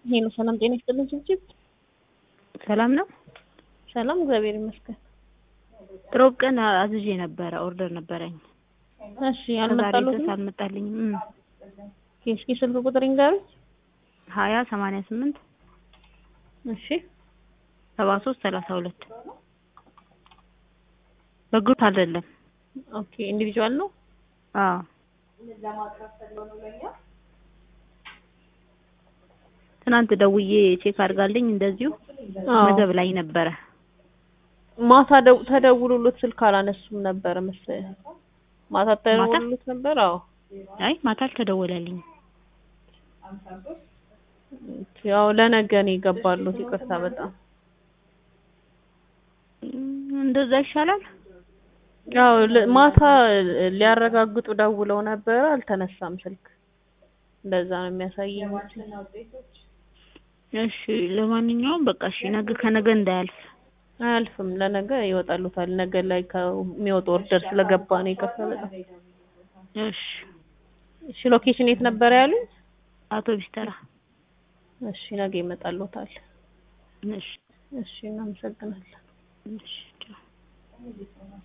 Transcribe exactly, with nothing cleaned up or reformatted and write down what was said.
ሄሎ ሰላም ጤና ይስጥልኝ ጭብጭብ ሰላም ነው ሰላም እግዚአብሔር ይመስገን ጥሮብ ቀን አዝዤ ነበር ኦርደር ነበረኝ እሺ አልመጣልኝ አልመጣልኝም እስኪ ስልክ ቁጥር ይንገሩኝ ሀያ ሰማንያ ስምንት እሺ ሰባ ሶስት ሰላሳ ሁለት በግሩፕ አይደለም ኦኬ ኢንዲቪጁዋል ነው አዎ ትናንት ደውዬ ቼክ አድርጋልኝ እንደዚሁ መዘብ ላይ ነበር ማታ ደው ተደውሎለት ስልክ አላነሱም ነበር መሰለኝ ማታ ተደውሎለት ነበር አዎ አይ ማታ አልተደወለልኝም ያው ለነገ ነው ይገባሉት ይቅርታ በጣም እንደዛ ይሻላል ያው ማታ ሊያረጋግጡ ደውለው ነበር አልተነሳም ስልክ እንደዛ ነው የሚያሳየኝ እሺ ለማንኛውም በቃ እሺ ነገ ከነገ እንዳያልፍ አያልፍም ለነገ ይወጣሉታል ነገ ላይ ከሚወጣ ኦርደር ስለገባ ነው ይቅርታ በጣም እሺ እሺ ሎኬሽን የት ነበር ያሉኝ አውቶቢስ ተራ እሺ ነገ ይመጣሉታል እሺ እሺ እናመሰግናለን እሺ